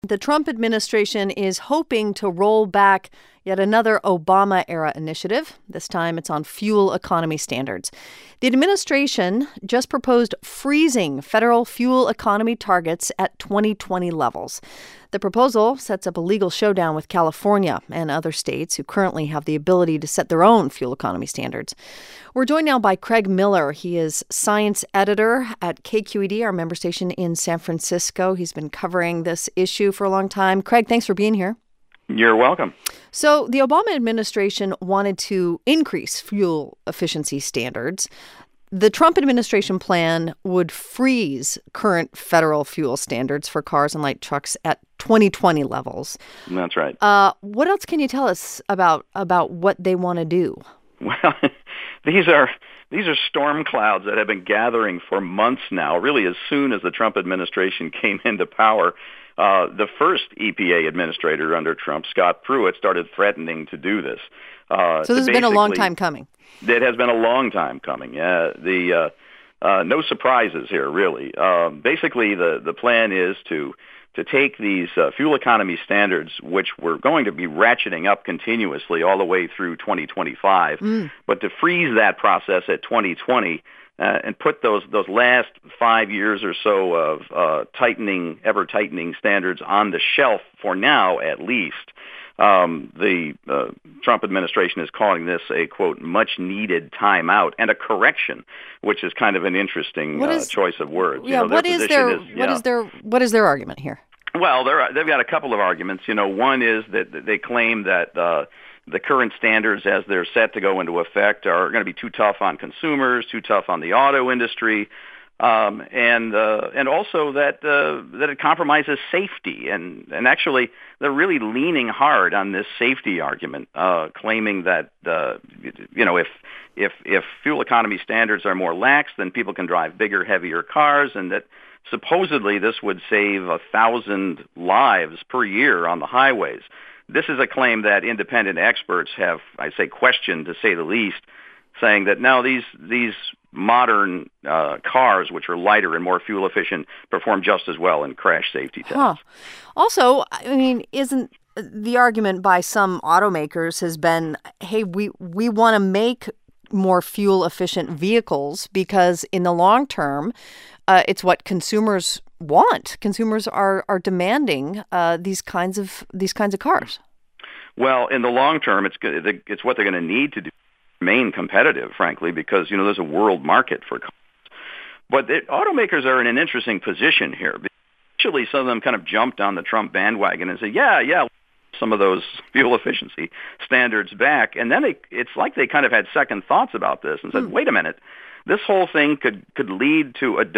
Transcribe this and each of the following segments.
The Trump administration is hoping to roll back yet another Obama-era initiative. This time it's on fuel economy standards. The administration just proposed freezing federal fuel economy targets at 2020 levels. The proposal sets up a legal showdown with California and other states who currently have the ability to set their own fuel economy standards. We're joined now by Craig Miller. He is science editor at KQED, our member station in San Francisco. He's been covering this issue for a long time. Craig, thanks for being here. You're welcome. So the Obama administration wanted to increase fuel efficiency standards. The Trump administration plan would freeze current federal fuel standards for cars and light trucks at 2020 levels. That's right. What else can you tell us about what they want to do? Well, these are storm clouds that have been gathering for months now, really as soon as the Trump administration came into power. The first EPA administrator under Trump, Scott Pruitt, started threatening to do this. So this has been a long time coming. It has been a long time coming. Yeah, no surprises here, really. Basically, the plan is to take these fuel economy standards, which we're going to be ratcheting up continuously all the way through 2025, but to freeze that process at 2020 and put those last 5 years or so of ever tightening standards on the shelf for now, at least. The Trump administration is calling this a, quote, much-needed timeout and a correction, which is kind of an interesting choice of words. Yeah, what is their argument here? Well, they've got a couple of arguments. One is that they claim that the current standards, as they're set to go into effect, are going to be too tough on consumers, too tough on the auto industry. And also that it compromises safety, and actually they're really leaning hard on this safety argument, claiming that if fuel economy standards are more lax, then people can drive bigger, heavier cars, and that supposedly this would save 1,000 lives per year on the highways. This is a claim that independent experts have, I say, questioned, to say the least, saying that now these modern cars, which are lighter and more fuel efficient, perform just as well in crash safety tests. Also, I mean, isn't the argument by some automakers has been, hey, we want to make more fuel efficient vehicles because in the long term, it's what consumers want. Consumers are demanding these kinds of cars. Well, in the long term, it's what they're going to need to do. Remain competitive, frankly, because there's a world market for cars. But the automakers are in an interesting position here. Actually, some of them kind of jumped on the Trump bandwagon and said, yeah, some of those fuel efficiency standards back. And then it's like they kind of had second thoughts about this and said, wait a minute, this whole thing could lead to a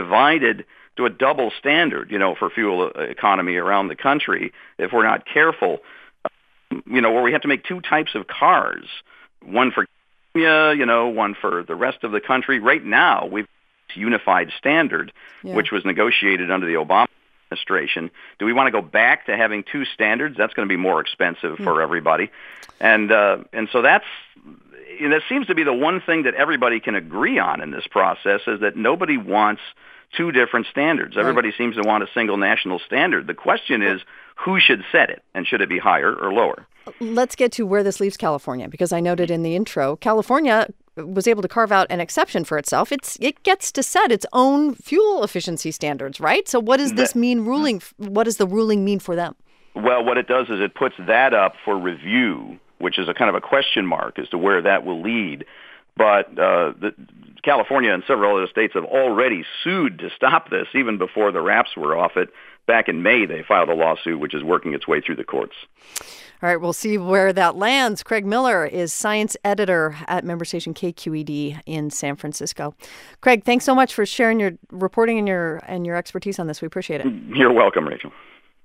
double standard, for fuel economy around the country if we're not careful, where we have to make two types of cars, one for one for the rest of the country. Right now, we've unified standard, which was negotiated under the Obama administration. Do we want to go back to having two standards? That's going to be more expensive for everybody. And so that seems to be the one thing that everybody can agree on in this process, is that nobody wants two different standards. Everybody seems to want a single national standard. The question is, who should set it, and should it be higher or lower? Let's get to where this leaves California, because I noted in the intro, California was able to carve out an exception for itself. It gets to set its own fuel efficiency standards, right? So what does this mean ruling? What does the ruling mean for them? Well, what it does is it puts that up for review, which is a kind of a question mark as to where that will lead. But California and several other states have already sued to stop this, even before the wraps were off it. Back in May, they filed a lawsuit, which is working its way through the courts. All right, we'll see where that lands. Craig Miller is science editor at member station KQED in San Francisco. Craig, thanks so much for sharing your reporting and your expertise on this. We appreciate it. You're welcome, Rachel.